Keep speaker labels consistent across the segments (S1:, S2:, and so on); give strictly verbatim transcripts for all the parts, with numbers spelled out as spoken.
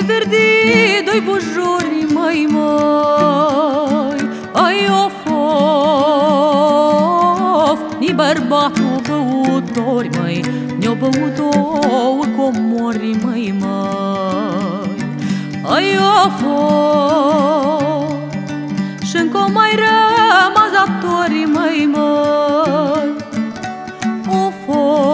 S1: verdi, doi bujori, măi, măi. Ai of, of, ni bărbatul băutori, măi, ne-o băut două comori, măi, măi. Ai of, of, și-ncă mai rămas datori, măi, măi. Of,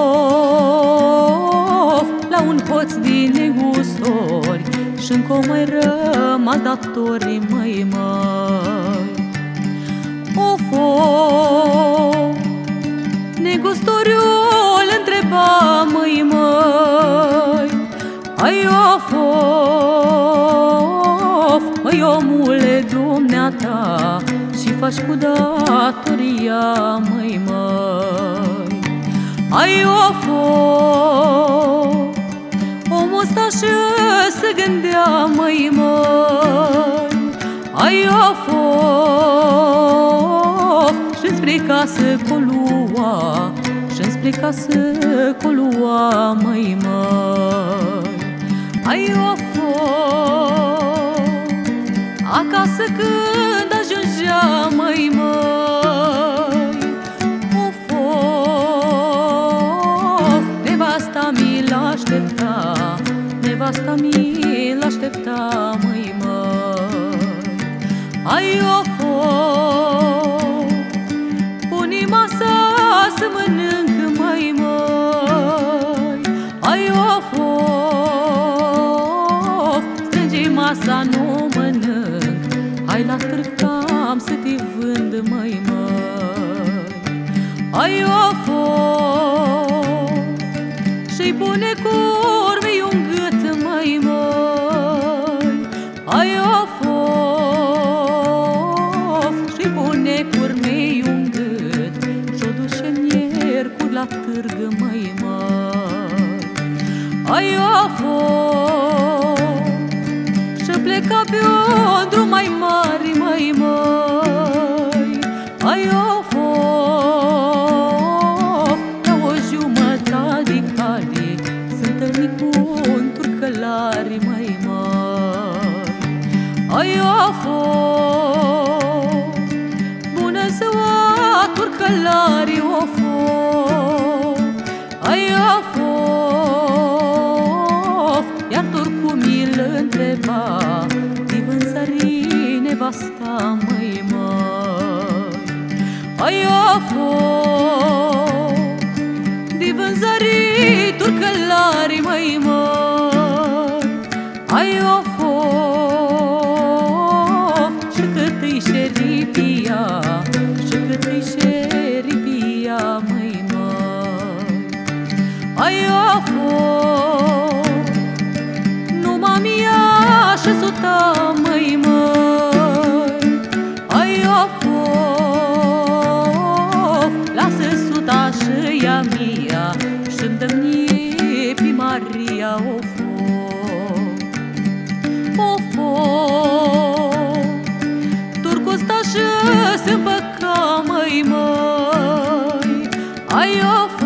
S1: of, la un hoț din negustori, și-ncă mai rămas datori, măi, măi. Of, of, negustoriul întreba, măi, măi. Ai of, of, măi, omule, dumneata, și faci cu datoria, măi, măi. Ai of, of, omul ăsta și se gândea, măi, măi. Ai of, of, și spre casă colua, și spre casă colua, măi, măi. Ai of, of, acasă când ajungea, măi, măi. Of, of, nevasta mi l-aștepta, nevasta mi l-aștepta, măi, măi. Ai of, of, pune masa să mănânc, măi, măi. Ai of, of, strânge masa, nu mănânc, hai la târg cam să te vând, măi, măi. Ai of, of, și-i pune curmii un gât, măi, măi. Ai of, of, și-i pune curmii un gât, și-o duce miercuri la târg, măi, măi. Ai of, of, și pleca pe un drum mai mare, măi, măi. Ai of, of, la o jumătate de cale se întâlni cu un turcălar, măi, măi. Ai of, of, bună ziua, turcălari, of, of. Ai of, of, iar turcul mi-l întreba, de vânzări nevasta, măi, măi. Ai of, of, de vânzări turcălari, măi, măi. Ai of, of, și cât-i șeripia, și cât-i șeripia, măi, măi. Ai of, of, numai mia și suta, măi, măi. Ai of, of, lasă suta și ea mia, și-mi dă-mi pe Maria, of, of, of, turcul ăsta și se împăca, măi, măi. Ai of,